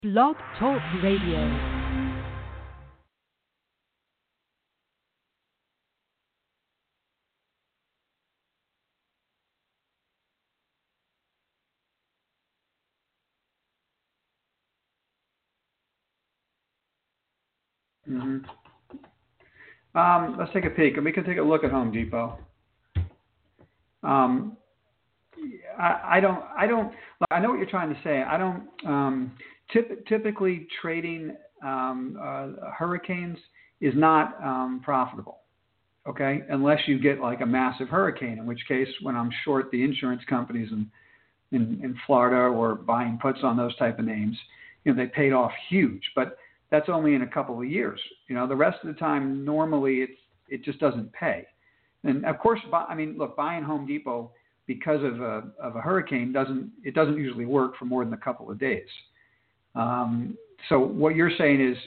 Blog Talk Radio. Mm-hmm. Let's take a peek, and we can take a look at Home Depot. I don't. I know what you're trying to say. I don't. Typically, trading hurricanes is not profitable. Okay, unless you get like a massive hurricane, in which case, when I'm short the insurance companies in Florida or buying puts on those type of names, they paid off huge. But that's only in a couple of years. The rest of the time, normally it just doesn't pay. And of course, buying Home Depot because of a hurricane doesn't usually work for more than a couple of days. So what you're saying is,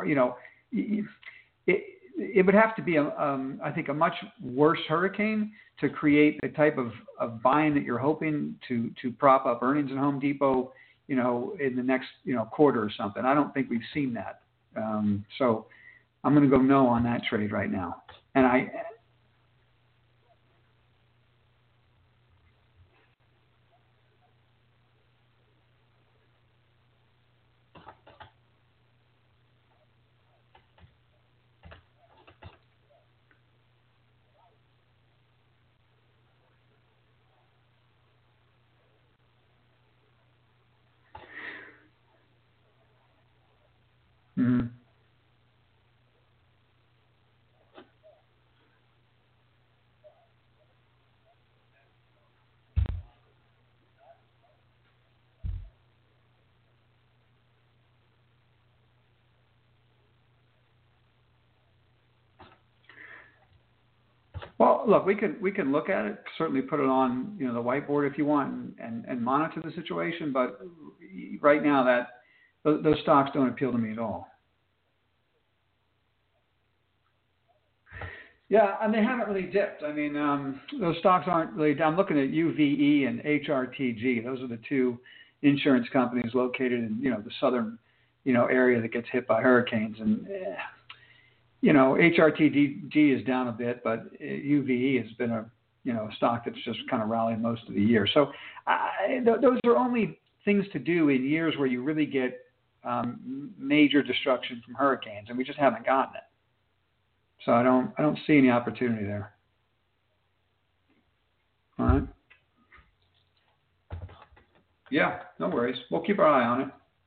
it would have to be I think a much worse hurricane to create the type of buying that you're hoping to prop up earnings in Home Depot, in the next quarter or something. I don't think we've seen that. So I'm going to go no on that trade right now. And mm-hmm. Well, look, we can look at it, certainly put it on the whiteboard if you want, and monitor the situation. But right now, those stocks don't appeal to me at all. Yeah, and they haven't really dipped. Those stocks aren't really. I'm looking at UVE and HRTG. Those are the two insurance companies located in the southern area that gets hit by hurricanes. And HRTG is down a bit, but UVE has been a stock that's just kind of rallied most of the year. So those are only things to do in years where you really get major destruction from hurricanes, and we just haven't gotten it. So I don't see any opportunity there. All right. Yeah, no worries. We'll keep our eye on it.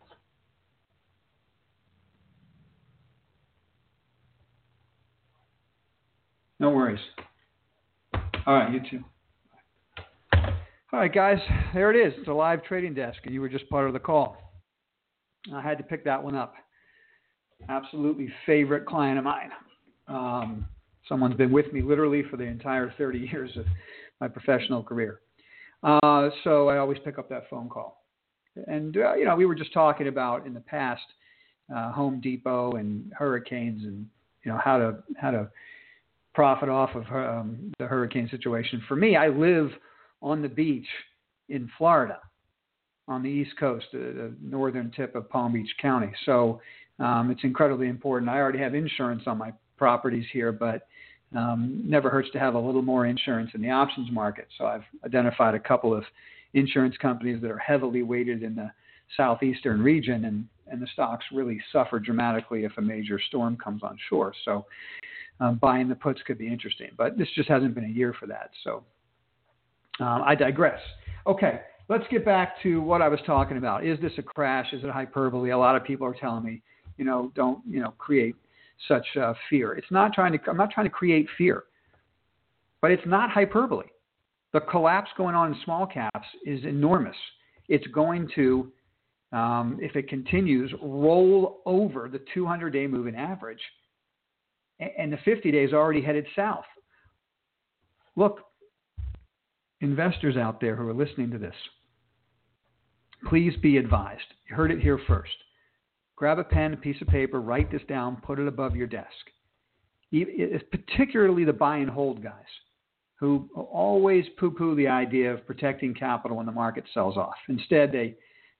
No worries. All right, you too. All right, guys, there it is. It's a live trading desk, and you were just part of the call. I had to pick that one up. Absolutely favorite client of mine. Someone's been with me literally for the entire 30 years of my professional career. So I always pick up that phone call. And, we were just talking about in the past Home Depot and hurricanes and, how to profit off of the hurricane situation. For me, I live on the beach in Florida on the East Coast, the northern tip of Palm Beach County. So it's incredibly important. I already have insurance on my properties here, but never hurts to have a little more insurance in the options market. So I've identified a couple of insurance companies that are heavily weighted in the southeastern region, and the stocks really suffer dramatically if a major storm comes on shore. So buying the puts could be interesting, but this just hasn't been a year for that. So I digress. Okay, let's get back to what I was talking about. Is this a crash? Is it hyperbole? A lot of people are telling me, don't create such fear. I'm not trying to create fear, but it's not hyperbole. The collapse going on in small caps is enormous. It's going to, if it continues, roll over the 200-day moving average, and the 50-day is already headed south. Look, investors out there who are listening to this, please be advised. You heard it here first. Grab a pen, a piece of paper, write this down, put it above your desk. It's particularly the buy and hold guys who always poo-poo the idea of protecting capital when the market sells off. Instead, they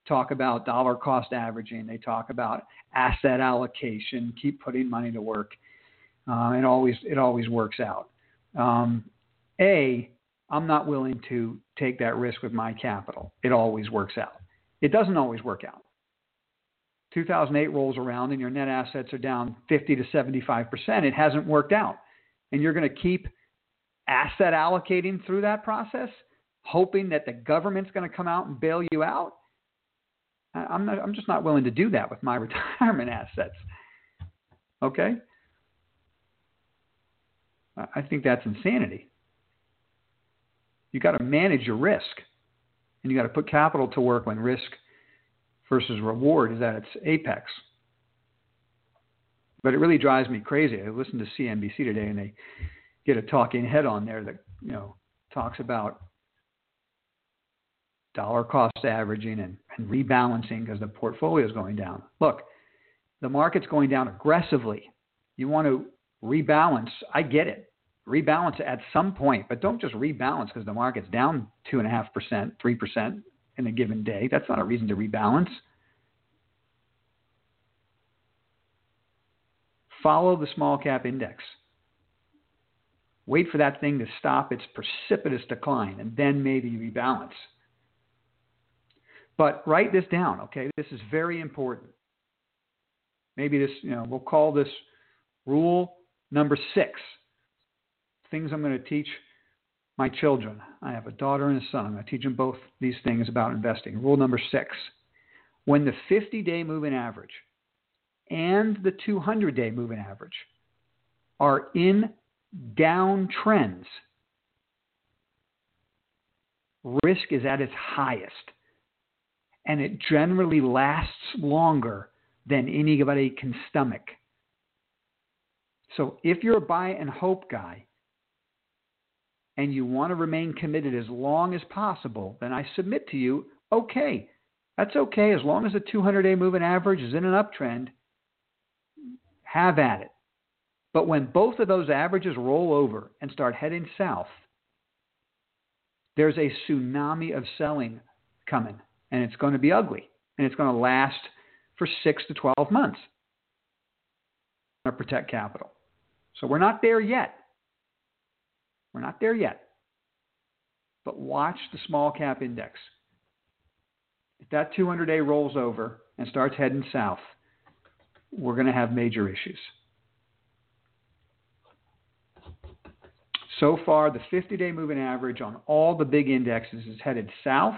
talk about dollar cost averaging. They talk about asset allocation, keep putting money to work. It always works out. I'm not willing to take that risk with my capital. It always works out. It doesn't always work out. 2008 rolls around and your net assets are down 50 to 75%. It hasn't worked out. And you're going to keep asset allocating through that process, hoping that the government's going to come out and bail you out. I'm just not willing to do that with my retirement assets. Okay? I think that's insanity. You got to manage your risk, and you got to put capital to work when risk versus reward is at its apex. But it really drives me crazy. I listened to CNBC today, and they get a talking head on there that talks about dollar cost averaging and rebalancing because the portfolio is going down. Look, the market's going down aggressively. You want to rebalance. I get it. Rebalance at some point, but don't just rebalance because the market's down 2.5%, 3% in a given day. That's not a reason to rebalance. Follow the small cap index. Wait for that thing to stop its precipitous decline and then maybe rebalance. But write this down, okay? This is very important. Maybe this, we'll call this rule number 6. Things I'm going to teach my children. I have a daughter and a son. I'm going to teach them both these things about investing. Rule number 6. When the 50-day moving average and the 200-day moving average are in downtrends, risk is at its highest. And it generally lasts longer than anybody can stomach. So if you're a buy and hope guy and you want to remain committed as long as possible, then I submit to you, okay, that's okay. As long as the 200-day moving average is in an uptrend, have at it. But when both of those averages roll over and start heading south, there's a tsunami of selling coming. And it's going to be ugly. And it's going to last for 6 to 12 months. To protect capital. So we're not there yet. We're not there yet. But watch the small cap index. If that 200-day rolls over and starts heading south, we're going to have major issues. So far, the 50-day moving average on all the big indexes is headed south.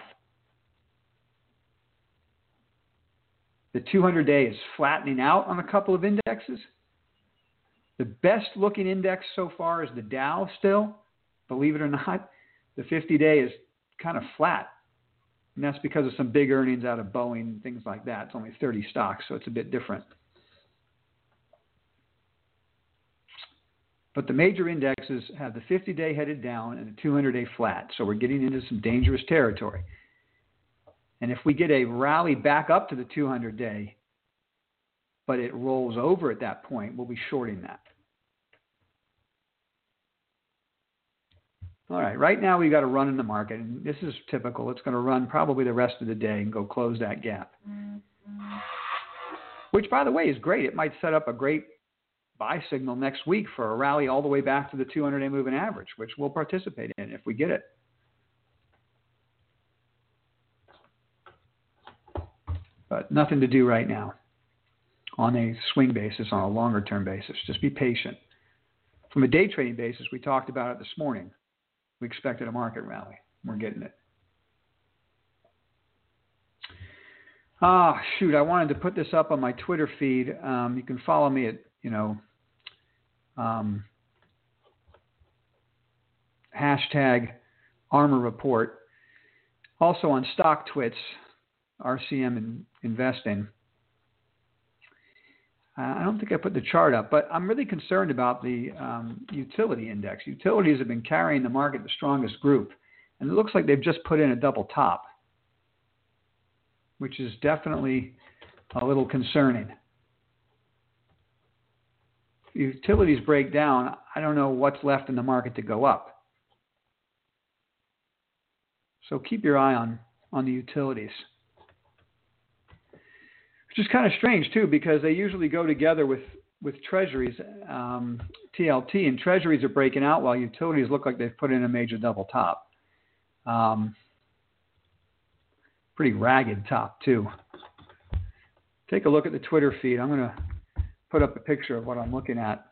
The 200-day is flattening out on a couple of indexes. The best looking index so far is the Dow still. Believe it or not, the 50-day is kind of flat. And that's because of some big earnings out of Boeing and things like that. It's only 30 stocks, so it's a bit different. But the major indexes have the 50-day headed down and the 200-day flat. So we're getting into some dangerous territory. And if we get a rally back up to the 200-day, but it rolls over at that point, we'll be shorting that. All right, right now we've got a run in the market, and this is typical. It's going to run probably the rest of the day and go close that gap. Which, by the way, is great. It might set up a great buy signal next week for a rally all the way back to the 200-day moving average, which we'll participate in if we get it. But nothing to do right now on a swing basis, on a longer term basis. Just be patient. From a day trading basis, we talked about it this morning. We expected a market rally. We're getting it. I wanted to put this up on my Twitter feed. You can follow me at, hashtag Armor Report. Also on Stock Twits, RCM Investing. I don't think I put the chart up, but I'm really concerned about the utility index. Utilities have been carrying the market the strongest group, and it looks like they've just put in a double top, which is definitely a little concerning. If utilities break down, I don't know what's left in the market to go up. So keep your eye on the utilities. which is kind of strange too, because they usually go together with treasuries, TLT, and treasuries are breaking out while utilities look like they've put in a major double top. Pretty ragged top too. Take a look at the Twitter feed. I'm going to put up a picture of what I'm looking at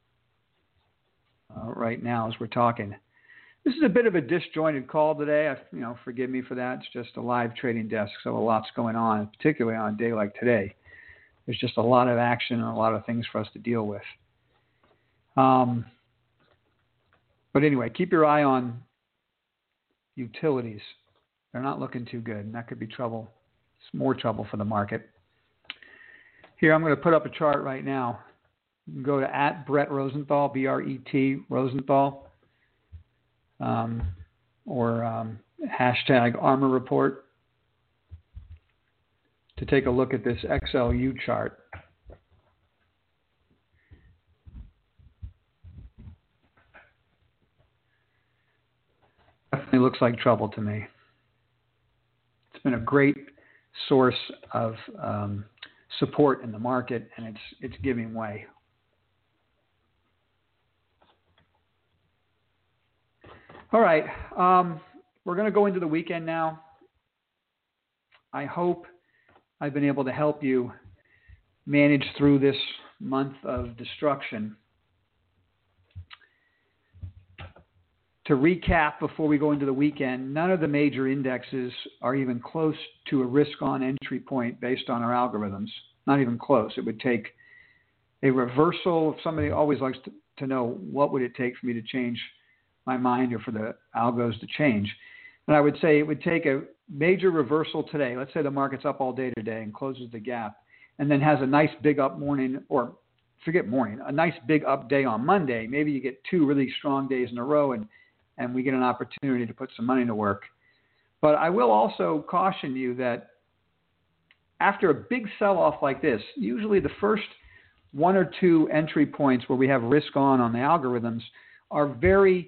right now as we're talking. This is a bit of a disjointed call today. Forgive me for that. It's just a live trading desk, so a lot's going on, particularly on a day like today. There's just a lot of action and a lot of things for us to deal with. But anyway, keep your eye on utilities. They're not looking too good, and that could be trouble. It's more trouble for the market. Here, I'm going to put up a chart right now. You can go to @Brett Rosenthal, BRET Rosenthal, or hashtag Armor Report to take a look at this XLU chart. Definitely looks like trouble to me. It's been a great source of support in the market, and it's giving way. All right, we're going to go into the weekend now. I hope I've been able to help you manage through this month of destruction. To recap before we go into the weekend, none of the major indexes are even close to a risk-on entry point based on our algorithms. Not even close. It would take a reversal. If somebody always likes to know what would it take for me to change my mind or for the algos to change. And I would say it would take a major reversal today. Let's say the market's up all day today and closes the gap and then has a nice big up morning, or forget morning, a nice big up day on Monday. Maybe you get two really strong days in a row and we get an opportunity to put some money to work. But I will also caution you that after a big sell-off like this, usually the first one or two entry points where we have risk on the algorithms are very,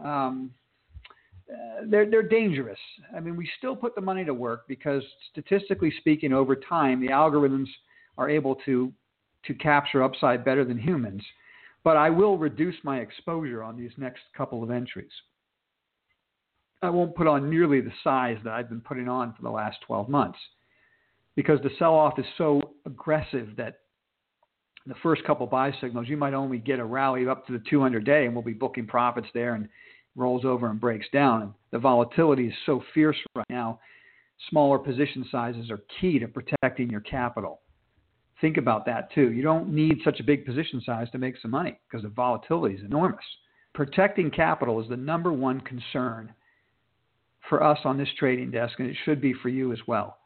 they're dangerous. I mean, we still put the money to work because statistically speaking, over time, the algorithms are able to capture upside better than humans. But I will reduce my exposure on these next couple of entries. I won't put on nearly the size that I've been putting on for the last 12 months because the sell-off is so aggressive that the first couple buy signals, you might only get a rally up to the 200-day and we'll be booking profits there and rolls over and breaks down. And the volatility is so fierce right now, smaller position sizes are key to protecting your capital. Think about that too. You don't need such a big position size to make some money because the volatility is enormous. Protecting capital is the number one concern for us on this trading desk, and it should be for you as well.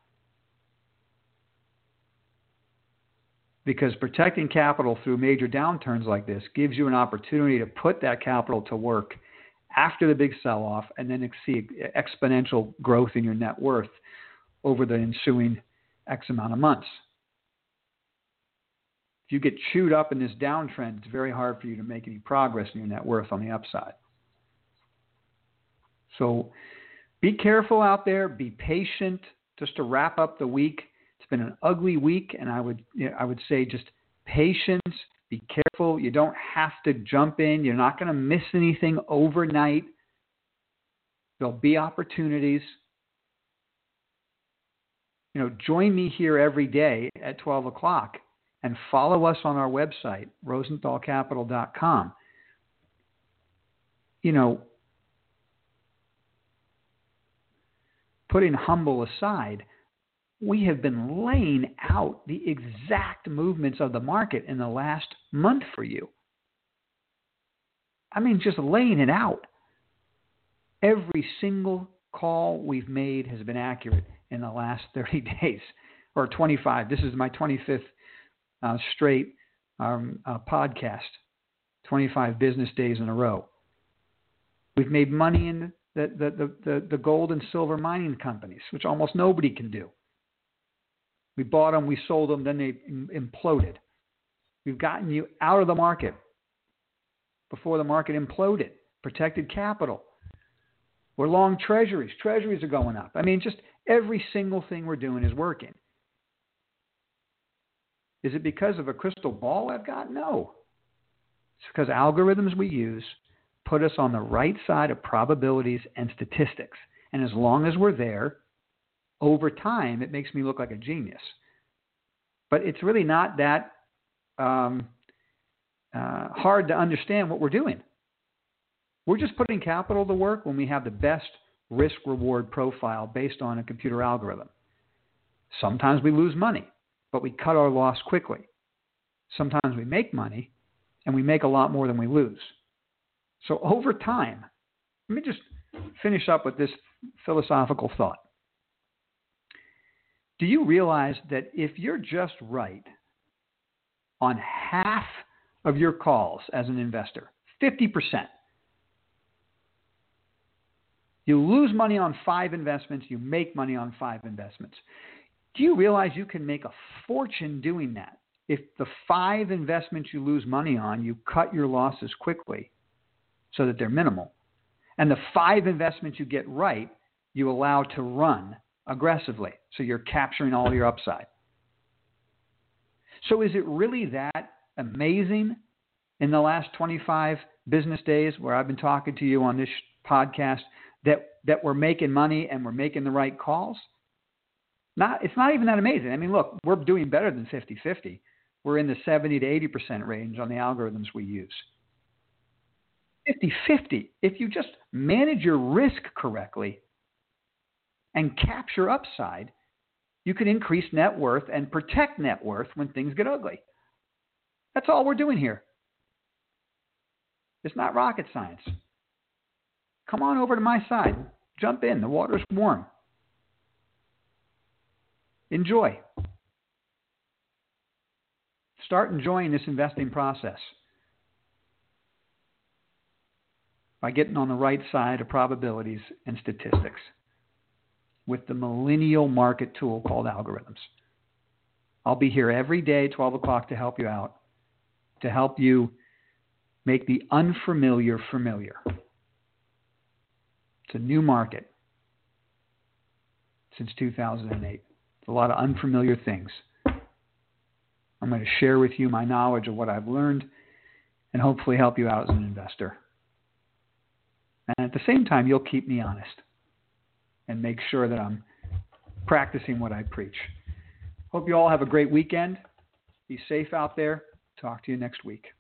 Because protecting capital through major downturns like this gives you an opportunity to put that capital to work after the big sell-off and then see exponential growth in your net worth over the ensuing X amount of months. If you get chewed up in this downtrend, it's very hard for you to make any progress in your net worth on the upside. So be careful out there. Be patient. Just to wrap up the week, it's been an ugly week, and I would say just patience. Be careful. You don't have to jump in. You're not going to miss anything overnight. There'll be opportunities. Join me here every day at 12 o'clock and follow us on our website, rosenthalcapital.com. Putting humble aside, we have been laying out the exact movements of the market in the last month for you. I mean, just laying it out. Every single call we've made has been accurate in the last 30 days, or 25. This is my 25th straight podcast, 25 business days in a row. We've made money in the gold and silver mining companies, which almost nobody can do. We bought them, we sold them, then they imploded. We've gotten you out of the market before the market imploded, protected capital. We're long treasuries. Treasuries are going up. I mean, just every single thing we're doing is working. Is it because of a crystal ball I've got? No. It's because algorithms we use put us on the right side of probabilities and statistics. And as long as we're there, over time, it makes me look like a genius. But it's really not that hard to understand what we're doing. We're just putting capital to work when we have the best risk-reward profile based on a computer algorithm. Sometimes we lose money, but we cut our loss quickly. Sometimes we make money, and we make a lot more than we lose. So over time, let me just finish up with this philosophical thought. Do you realize that if you're just right on half of your calls as an investor, 50%, you lose money on 5 investments, you make money on 5 investments. Do you realize you can make a fortune doing that? If the 5 investments you lose money on, you cut your losses quickly so that they're minimal. And the 5 investments you get right, you allow to run aggressively. So you're capturing all your upside. So is it really that amazing in the last 25 business days where I've been talking to you on this podcast that we're making money and we're making the right calls? It's not even that amazing. I mean, look, we're doing better than 50-50. We're in the 70 to 80% range on the algorithms we use. 50-50, if you just manage your risk correctly and capture upside, you can increase net worth and protect net worth when things get ugly. That's all we're doing here. It's not rocket science. Come on over to my side. Jump in. The water's warm. Enjoy. Start enjoying this investing process by getting on the right side of probabilities and statistics with the millennial market tool called algorithms. I'll be here every day, 12 o'clock, to help you out, to help you make the unfamiliar familiar. It's a new market since 2008. It's a lot of unfamiliar things. I'm going to share with you my knowledge of what I've learned and hopefully help you out as an investor. And at the same time, you'll keep me honest and make sure that I'm practicing what I preach. Hope you all have a great weekend. Be safe out there. Talk to you next week.